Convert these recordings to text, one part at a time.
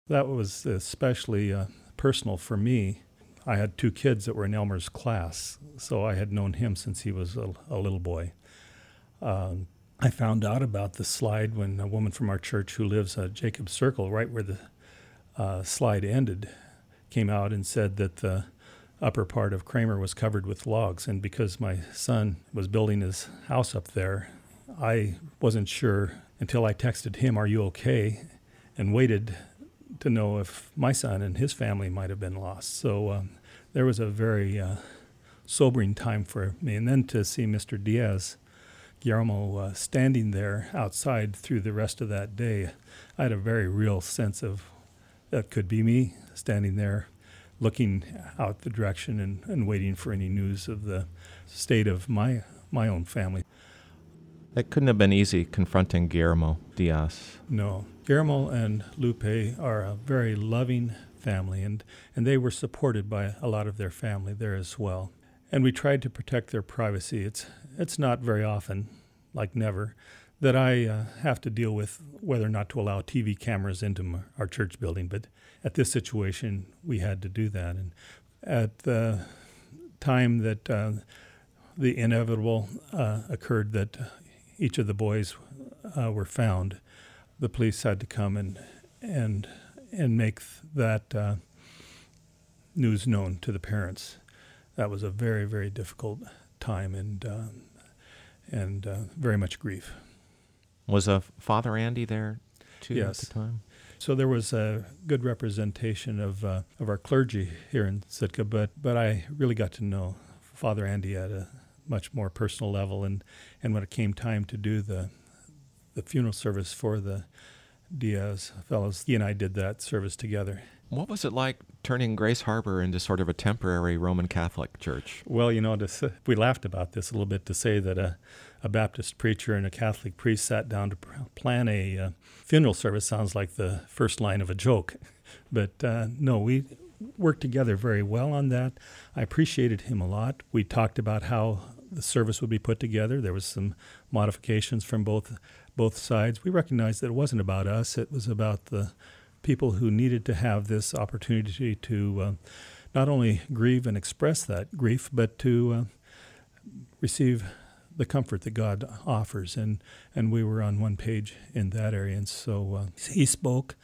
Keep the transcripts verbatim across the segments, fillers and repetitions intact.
That was especially uh, personal for me. I had two kids that were in Elmer's class, so I had known him since he was a, a little boy. Um, I found out about the slide when a woman from our church who lives at Jacob's Circle, right where the uh, slide ended, came out and said that the upper part of Kramer was covered with logs. And because my son was building his house up there, I wasn't sure until I texted him, "Are you okay?" and waited to know if my son and his family might have been lost. So um, there was a very uh, sobering time for me. And then to see Mister Diaz, Guillermo, uh, standing there outside through the rest of that day, I had a very real sense of that could be me standing there looking out the direction and, and waiting for any news of the state of my my own family. It couldn't have been easy confronting Guillermo Diaz. No. Guillermo and Lupe are a very loving family, and, and they were supported by a lot of their family there as well. And we tried to protect their privacy. It's it's not very often, like never, that I uh, have to deal with whether or not to allow T V cameras into m- our church building. But at this situation, we had to do that. And at the time that uh, the inevitable uh, occurred, that each of the boys uh, were found, the police had to come and and and make that uh, news known to the parents. That was a very, very difficult time and uh, and uh, very much grief. Was uh, Father Andy there too Yes. at the time? So there was a good representation of uh, of our clergy here in Sitka, but but I really got to know Father Andy at a much more personal level, and, and when it came time to do the the funeral service for the Diaz fellows, he and I did that service together. What was it like turning Grace Harbor into sort of a temporary Roman Catholic church? Well, you know, to, we laughed about this a little bit, to say that a, a Baptist preacher and a Catholic priest sat down to plan a uh, funeral service sounds like the first line of a joke. But uh, no, we worked together very well on that. I appreciated him a lot. We talked about how the service would be put together. There was some modifications from both both sides. We recognized that it wasn't about us. It was about the people who needed to have this opportunity to uh, not only grieve and express that grief, but to uh, receive the comfort that God offers. And, and we were on one page in that area. And so uh, he spoke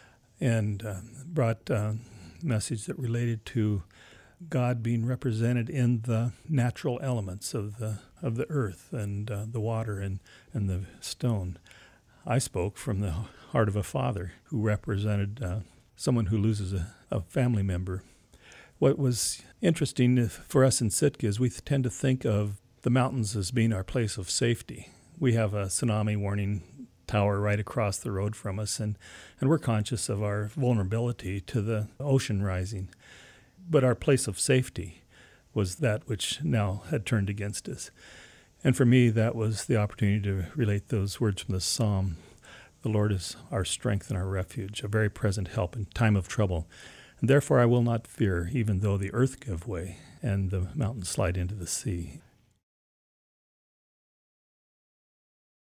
and uh, brought a message that related to God being represented in the natural elements of the of the earth and uh, the water and, and the stone. I spoke from the heart of a father who represented uh, someone who loses a, a family member. What was interesting for us in Sitka is we tend to think of the mountains as being our place of safety. We have a tsunami warning tower right across the road from us, and, and we're conscious of our vulnerability to the ocean rising. But our place of safety was that which now had turned against us. And for me, that was the opportunity to relate those words from the psalm. The Lord is our strength and our refuge, a very present help in time of trouble. And therefore I will not fear, even though the earth give way and the mountains slide into the sea.